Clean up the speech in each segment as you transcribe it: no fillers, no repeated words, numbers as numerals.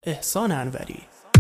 احسان انوری.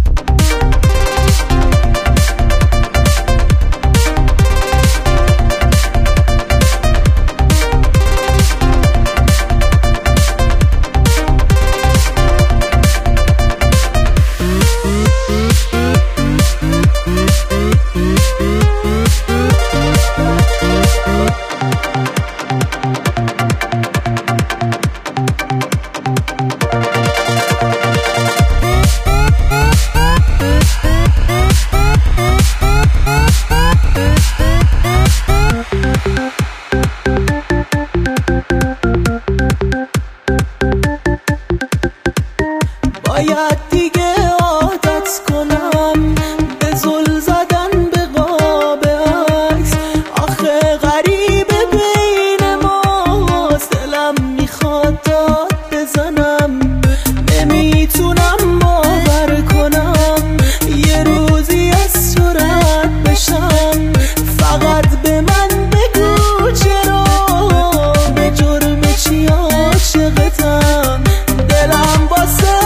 باید دیگه عادت کنم به زل زدن به قاب عکس. آخه غریبه بین ماست، دلم میخواد داد بزنم. نمیتونم باور کنم یه روزی از تو رد بشم. فقط به من بگو چرا، به جرم چی عاشقتم. دلم واسه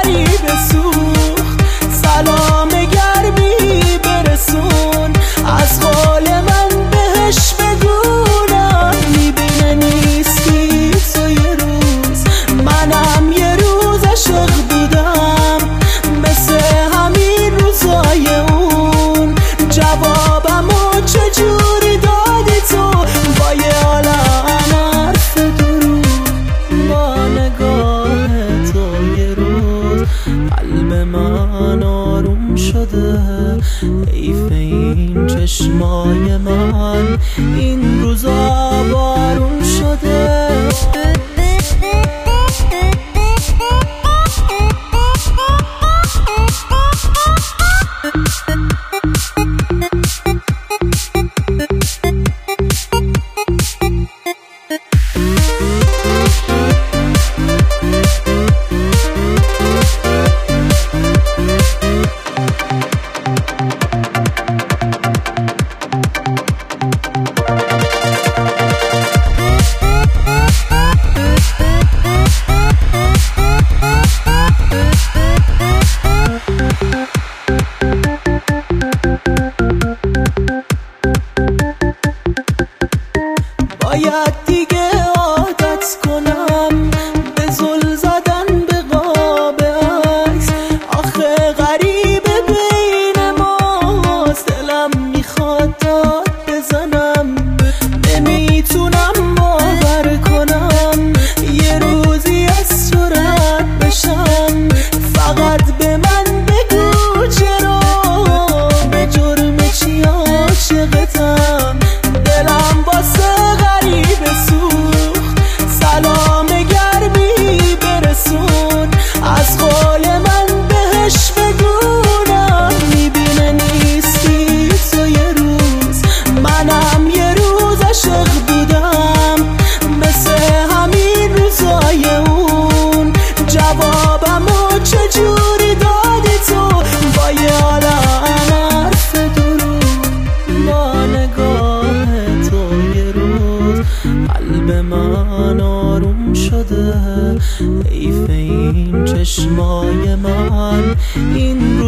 سلام گرمی برسون، از حال من بهش بگونم. میبینه نیستی تو یه روز، منم یه روز عاشق بودم. مثل همین روزای اون، جوابمو چجوری دادی تو؟ با یه عالم حرف دروغ، با نگاه تو یه روز قلب من آروم شده. حیف این چشمای من این روزا بارون شده. باید دیگه عادت کنم به زل زدن به قاب عکس. آخه غریبه بین ماست، دلم میخواد داد بزنم. نمیتونم باور کنم یه روزی از تو رد بشم. فقط به من بگو چرا، به جرم چی عاشقتم. دلم واسه سلام گرمی برسون، از قول من بهش بگونم. میبینه نیستی تو یه روز، منم یه روز عاشق بودم. مثل همین روزای اون، جوابمو چجوری دادی تو؟ با یه عالم حرف دروغ، با نگاه تو یه روز قلب من آروم شده. حیف این چشمای من این